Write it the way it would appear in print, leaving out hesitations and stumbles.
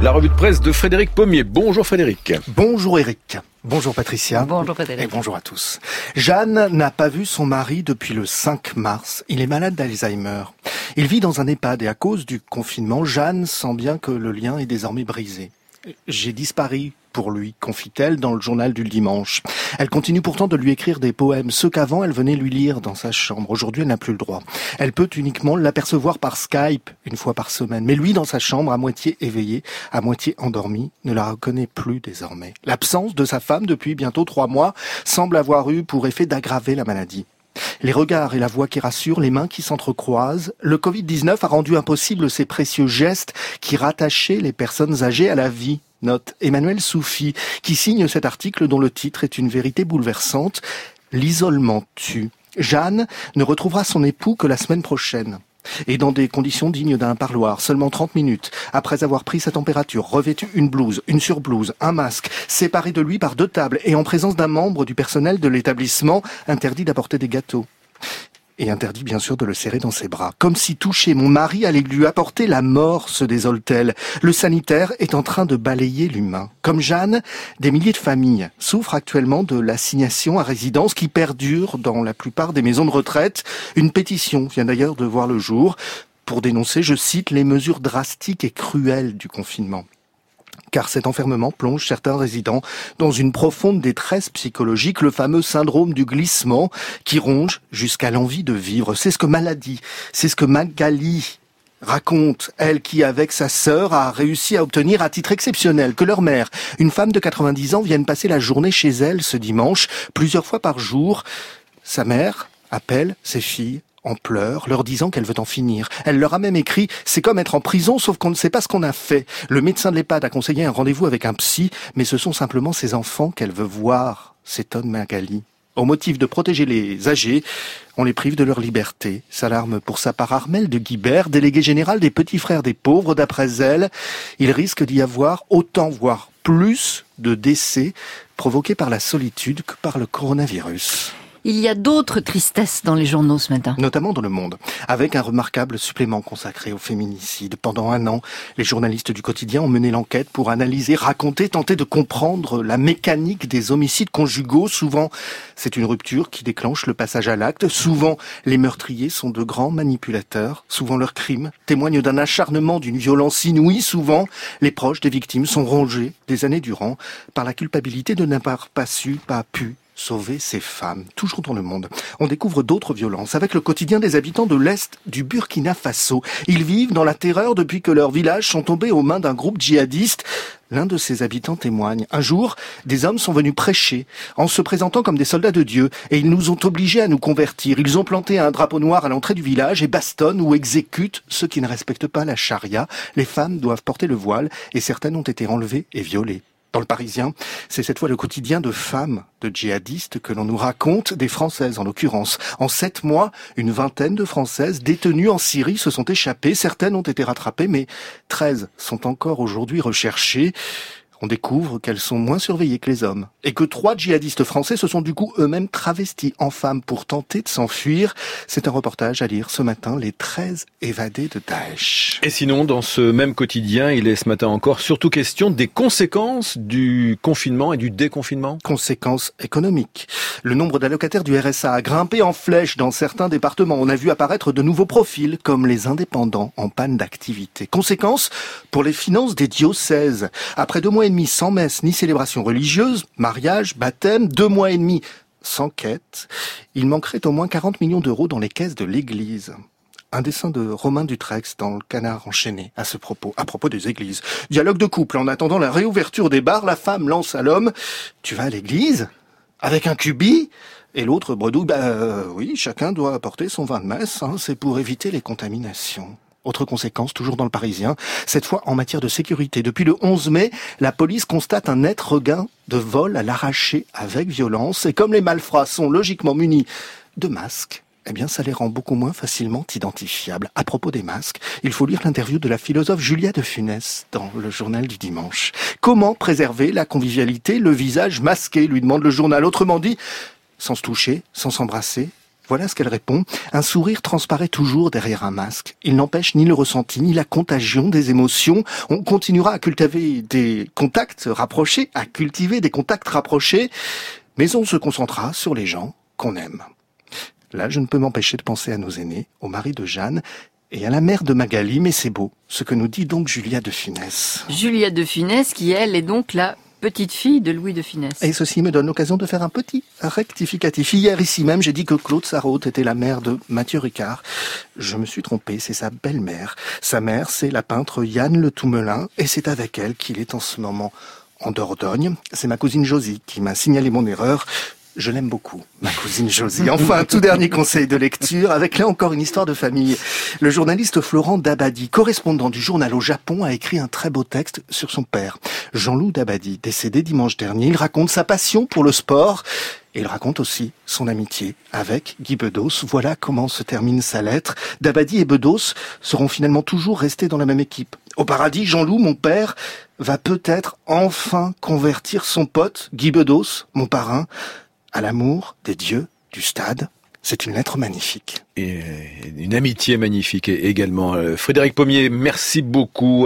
La revue de presse de Frédéric Pommier. Bonjour Frédéric. Bonjour Eric. Bonjour Patricia. Bonjour Frédéric. Et bonjour à tous. Jeanne n'a pas vu son mari depuis le 5 mars. Il est malade d'Alzheimer. Il vit dans un EHPAD et à cause du confinement, Jeanne sent bien que le lien est désormais brisé. J'ai disparu pour lui, confie-t-elle dans le journal du dimanche. Elle continue pourtant de lui écrire des poèmes, ceux qu'avant elle venait lui lire dans sa chambre. Aujourd'hui, elle n'a plus le droit. Elle peut uniquement l'apercevoir par Skype une fois par semaine. Mais lui, dans sa chambre, à moitié éveillé, à moitié endormi, ne la reconnaît plus désormais. L'absence de sa femme depuis bientôt 3 mois semble avoir eu pour effet d'aggraver la maladie. Les regards et la voix qui rassurent, les mains qui s'entrecroisent, le Covid-19 a rendu impossible ces précieux gestes qui rattachaient les personnes âgées à la vie. Note Emmanuel Soufi, qui signe cet article dont le titre est une vérité bouleversante. L'isolement tue. Jeanne ne retrouvera son époux que la semaine prochaine. Et dans des conditions dignes d'un parloir, seulement 30 minutes, après avoir pris sa température, revêtu une blouse, une surblouse, un masque, séparé de lui par 2 tables et en présence d'un membre du personnel de l'établissement, interdit d'apporter des gâteaux. Et interdit bien sûr de le serrer dans ses bras. Comme si toucher mon mari allait lui apporter la mort, se désole-t-elle. Le sanitaire est en train de balayer l'humain. Comme Jeanne, des milliers de familles souffrent actuellement de l'assignation à résidence qui perdure dans la plupart des maisons de retraite. Une pétition vient d'ailleurs de voir le jour pour dénoncer, je cite, les mesures drastiques et cruelles du confinement. Car cet enfermement plonge certains résidents dans une profonde détresse psychologique, le fameux syndrome du glissement qui ronge jusqu'à l'envie de vivre. C'est ce que Magali raconte, elle qui, avec sa sœur, a réussi à obtenir à titre exceptionnel que leur mère, une femme de 90 ans, vienne passer la journée chez elle ce dimanche, plusieurs fois par jour. Sa mère appelle ses filles en pleurs, leur disant qu'elle veut en finir. Elle leur a même écrit « C'est comme être en prison, sauf qu'on ne sait pas ce qu'on a fait. Le médecin de l'EHPAD a conseillé un rendez-vous avec un psy, mais ce sont simplement ses enfants qu'elle veut voir », s'étonne Magali. Au motif de protéger les âgés, on les prive de leur liberté. S'alarme pour sa part Armelle de Guibert, déléguée générale des Petits Frères des Pauvres. D'après elle, il risque d'y avoir autant, voire plus, de décès provoqués par la solitude que par le coronavirus. Il y a d'autres tristesses dans les journaux ce matin. Notamment dans Le Monde, avec un remarquable supplément consacré au féminicide. Pendant 1 an, les journalistes du quotidien ont mené l'enquête pour analyser, raconter, tenter de comprendre la mécanique des homicides conjugaux. Souvent, c'est une rupture qui déclenche le passage à l'acte. Souvent, les meurtriers sont de grands manipulateurs. Souvent, leurs crimes témoignent d'un acharnement, d'une violence inouïe. Souvent, les proches des victimes sont rongés des années durant par la culpabilité de n'avoir pas pu sauver ces femmes. Toujours dans Le Monde, on découvre d'autres violences avec le quotidien des habitants de l'Est du Burkina Faso. Ils vivent dans la terreur depuis que leurs villages sont tombés aux mains d'un groupe djihadiste. L'un de ces habitants témoigne. Un jour, des hommes sont venus prêcher en se présentant comme des soldats de Dieu et ils nous ont obligés à nous convertir. Ils ont planté un drapeau noir à l'entrée du village et bastonnent ou exécutent ceux qui ne respectent pas la charia. Les femmes doivent porter le voile et certaines ont été enlevées et violées. Dans Le Parisien, c'est cette fois le quotidien de femmes de djihadistes que l'on nous raconte, des Françaises en l'occurrence. En 7 mois, une vingtaine de Françaises détenues en Syrie se sont échappées. Certaines ont été rattrapées, mais 13 sont encore aujourd'hui recherchées. On découvre qu'elles sont moins surveillées que les hommes et que 3 djihadistes français se sont du coup eux-mêmes travestis en femmes pour tenter de s'enfuir. C'est un reportage à lire ce matin, les 13 évadés de Daesh. Et sinon, dans ce même quotidien, il est ce matin encore surtout question des conséquences du confinement et du déconfinement. Conséquences économiques. Le nombre d'allocataires du RSA a grimpé en flèche dans certains départements. On a vu apparaître de nouveaux profils comme les indépendants en panne d'activité. Conséquences pour les finances des diocèses. Après 2 mois et demi sans messe ni célébration religieuse, mariage, baptême, 2 mois et demi sans quête, il manquerait au moins 40 millions d'euros dans les caisses de l'Église. Un dessin de Romain Dutrex dans Le Canard enchaîné à propos des églises. Dialogue de couple. En attendant la réouverture des bars, la femme lance à l'homme « Tu vas à l'église ? Avec un cubi ?» Et l'autre bredouille « Oui, chacun doit apporter son vin de messe, c'est pour éviter les contaminations. » Autre conséquence, toujours dans Le Parisien, cette fois en matière de sécurité. Depuis le 11 mai, la police constate un net regain de vols à l'arraché avec violence. Et comme les malfrats sont logiquement munis de masques, eh bien ça les rend beaucoup moins facilement identifiables. À propos des masques, il faut lire l'interview de la philosophe Julia de Funès dans le journal du dimanche. Comment préserver la convivialité, le visage masqué, lui demande le journal. Autrement dit, sans se toucher, sans s'embrasser, Voilà ce qu'elle répond. Un sourire transparaît toujours derrière un masque. Il n'empêche ni le ressenti, ni la contagion des émotions. On continuera à cultiver des contacts rapprochés, mais on se concentrera sur les gens qu'on aime. Là, je ne peux m'empêcher de penser à nos aînés, au mari de Jeanne et à la mère de Magali, mais c'est beau, ce que nous dit donc Julia de Funès. Julia de Funès, qui elle est donc la petite fille de Louis de Funès. Et ceci me donne l'occasion de faire un petit rectificatif. Hier, ici même, j'ai dit que Claude Sarraute était la mère de Mathieu Ricard. Je me suis trompé, c'est sa belle-mère. Sa mère, c'est la peintre Yann Le Toumelin, et c'est avec elle qu'il est en ce moment en Dordogne. C'est ma cousine Josie qui m'a signalé mon erreur. Je l'aime beaucoup, ma cousine Josie. Enfin, un tout dernier conseil de lecture, avec là encore une histoire de famille. Le journaliste Florent Dabadi, correspondant du journal au Japon, a écrit un très beau texte sur son père. Jean-Loup Dabadi, décédé dimanche dernier, il raconte sa passion pour le sport et il raconte aussi son amitié avec Guy Bedos. Voilà comment se termine sa lettre. Dabadi et Bedos seront finalement toujours restés dans la même équipe. Au paradis, Jean-Loup, mon père, va peut-être enfin convertir son pote, Guy Bedos, mon parrain, à l'amour des dieux du stade. C'est une lettre magnifique. Et une amitié magnifique également. Frédéric Pommier, merci beaucoup.